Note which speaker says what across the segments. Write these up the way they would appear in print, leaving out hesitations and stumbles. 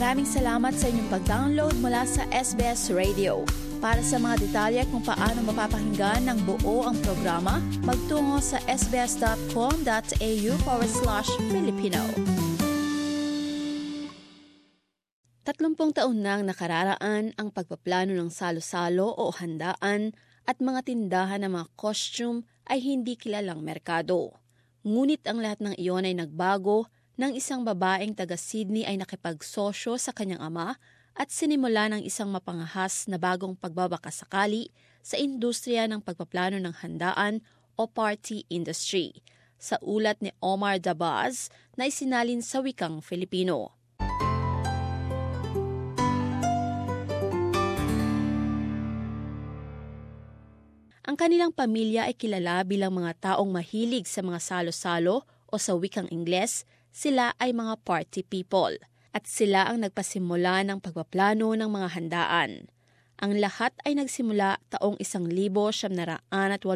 Speaker 1: Maraming salamat sa inyong pag-download mula sa SBS Radio. Para sa mga detalye kung paano mapapakinggan ng buo ang programa, magtungo sa sbs.com.au/Filipino. 30 taon nang nakararaan ang pagpaplano ng salo-salo o handaan at mga tindahan ng mga costume ay hindi kilalang merkado. Ngunit ang lahat ng iyon ay nagbago nang isang babaeng taga-Sydney ay nakipagsosyo sa kanyang ama at sinimula ng isang mapangahas na bagong pagbabakasakali sa industriya ng pagpaplano ng handaan o party industry, sa ulat ni Omar Dabaz na isinalin sa wikang Filipino. Ang kanilang pamilya ay kilala bilang mga taong mahilig sa mga salo-salo o sa wikang Ingles, sila ay mga party people at sila ang nagpasimula ng pagpaplano ng mga handaan. Ang lahat ay nagsimula taong 1987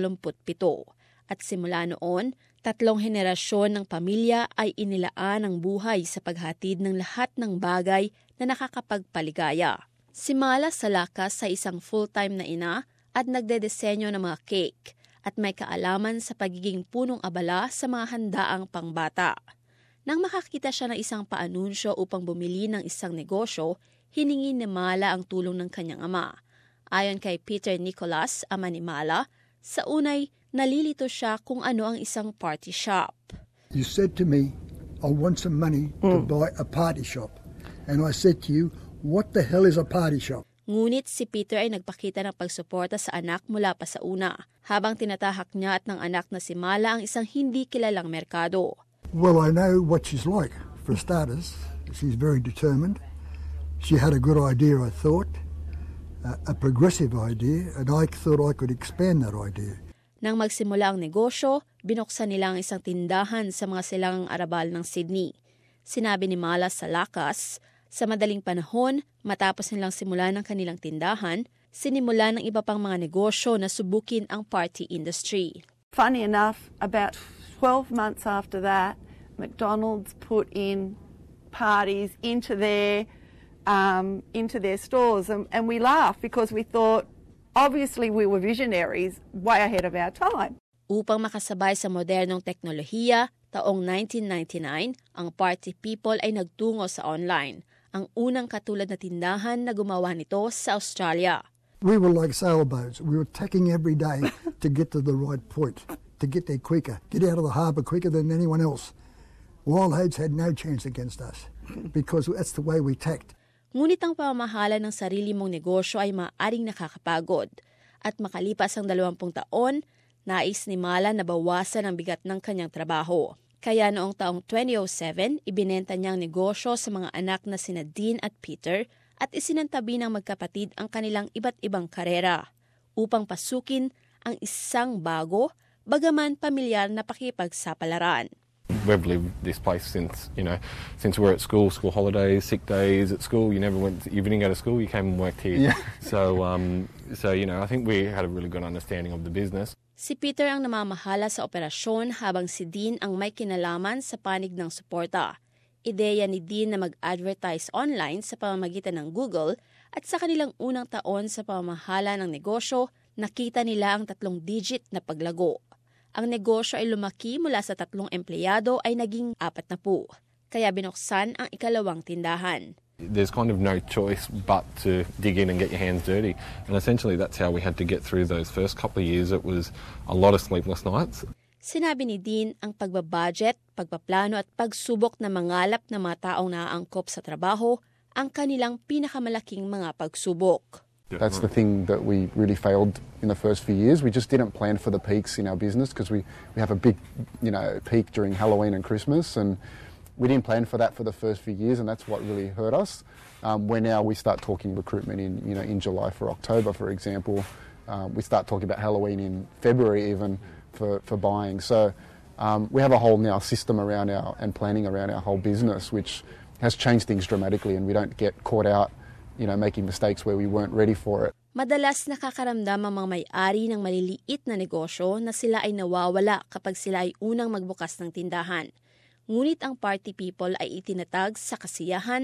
Speaker 1: at simula noon, 3 henerasyon ng pamilya ay inilaan ang buhay sa paghatid ng lahat ng bagay na nakakapagpaligaya. Si Mala Salakas ay isang full-time na ina at nagdedesenyo ng mga cake at may kaalaman sa pagiging punong abala sa mga handaang pangbata. Nang makakita siya ng isang paanunsyo upang bumili ng isang negosyo, hiningi ni Mala ang tulong ng kanyang ama. Ayon kay Peter Nicholas, ama ni Mala, sa unay nalilito siya kung ano ang isang party shop.
Speaker 2: You said to me, I want some money to buy a party shop. And I said to you, what the hell is a party shop?
Speaker 1: Ngunit si Peter ay nagpakita ng pagsuporta sa anak mula pa sa una, habang tinatahak niya at ng anak na si Mala ang isang hindi kilalang merkado.
Speaker 2: Well, I know what she's like. For starters, she's very determined. She had a good idea, I thought, a progressive idea, and I thought I could expand that idea.
Speaker 1: Nang magsimula ang negosyo, binuksan nila ang isang tindahan sa mga silangang arabal ng Sydney. Sinabi ni Mala Salakas, sa madaling panahon, matapos nilang simulan ng kanilang tindahan, sinimula ng iba pang mga negosyo na subukin ang party industry.
Speaker 3: Funny enough, about 12 months after that, McDonald's put in parties into their stores, and we laughed because we thought, obviously we were visionaries, way ahead of our time.
Speaker 1: Upang makasabay sa modernong teknolohiya, taong 1999, ang Party People ay nagtungo sa online, ang unang katulad na tindahan na gumawa nito sa Australia.
Speaker 2: We were like sailboats. We were tacking every day to get to the right point, to get there quicker, get out of the harbour quicker than anyone else. Wildheads had no chance against us because that's the way we tacked.
Speaker 1: Ngunit ang pamamahala ng sarili mong negosyo ay maaaring nakakapagod. At makalipas ang 20 taon, nais ni Mala na bawasan ang bigat ng kanyang trabaho. Kaya noong taong 2007, ibinenta niya ang negosyo sa mga anak na sina Dean at Peter at isinantabi ng magkapatid ang kanilang iba't ibang karera upang pasukin ang isang bago, bagaman pamilyar na pakipagsapalaran.
Speaker 4: We've lived this place since we're at school holidays, sick days at school. You didn't go to school, you came and worked here. Yeah. So I think we had a really good understanding of the business.
Speaker 1: Si Peter ang namamahala sa operasyon habang si Dean ang may kinalaman sa panig ng suporta. Ideya ni Dean na mag-advertise online sa pamamagitan ng Google at sa kanilang unang taon sa pamamahala ng negosyo, nakita nila ang 3-digit na paglago. Ang negosyo ay lumaki mula sa 3 empleyado ay naging 40, kaya binuksan ang ikalawang tindahan.
Speaker 4: There's kind of no choice but to dig in and get your hands dirty. And essentially that's how we had to get through those first couple of years. It was a lot of sleepless nights.
Speaker 1: Sinabi ni Dean ang pagbabudget, pagpaplano at pagsubok na mangalap na mga taong naaangkop sa trabaho ang kanilang pinakamalaking mga pagsubok.
Speaker 5: That's the thing that we really failed in the first few years. We just didn't plan for the peaks in our business because we have a big, peak during Halloween and Christmas, and we didn't plan for that for the first few years, and that's what really hurt us. Where now we start talking recruitment in July for October, for example. We start talking about Halloween in February even for buying. So we have a whole now system around and planning around our whole business, which has changed things dramatically, and we don't get caught out making mistakes where we weren't ready for it.
Speaker 1: Madalas nakakaramdam ang mga may-ari ng maliliit na negosyo na sila ay nawawala kapag sila ay unang magbukas ng tindahan. Ngunit ang Party People ay itinatag sa kasiyahan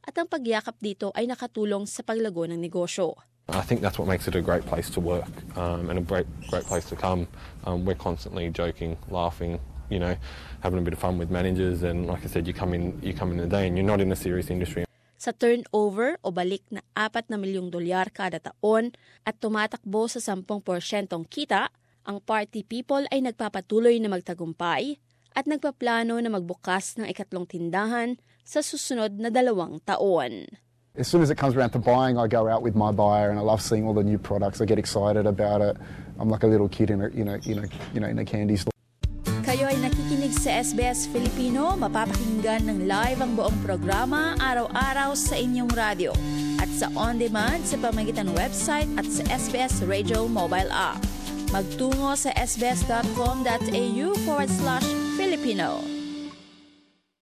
Speaker 1: at ang pagyakap dito ay nakatulong sa paglago ng negosyo.
Speaker 4: I think that's what makes it a great place to work and a great place to come. We're constantly joking, laughing, you know, having a bit of fun with managers, and like I said, you come in the day and you're not in a serious industry.
Speaker 1: Sa turnover o balik na $4 na milyong kada taon at tumatakbo sa 10% kita, ang Party People ay nagpapatuloy na magtagumpay at nagpaplano na magbukas ng ikatlong tindahan sa susunod na 2 taon.
Speaker 5: As soon as it comes around to buying, I go out with my buyer, and I love seeing all the new products. I get excited about it. I'm like a little kid in a candy store.
Speaker 1: Kayo ay nakikinig sa SBS Filipino, mapapakinggan ng live ang buong programa araw-araw sa inyong radyo at sa on-demand sa pamamagitan ng website at sa SBS Radio mobile app. Magtungo sa sbs.com.au/Filipino.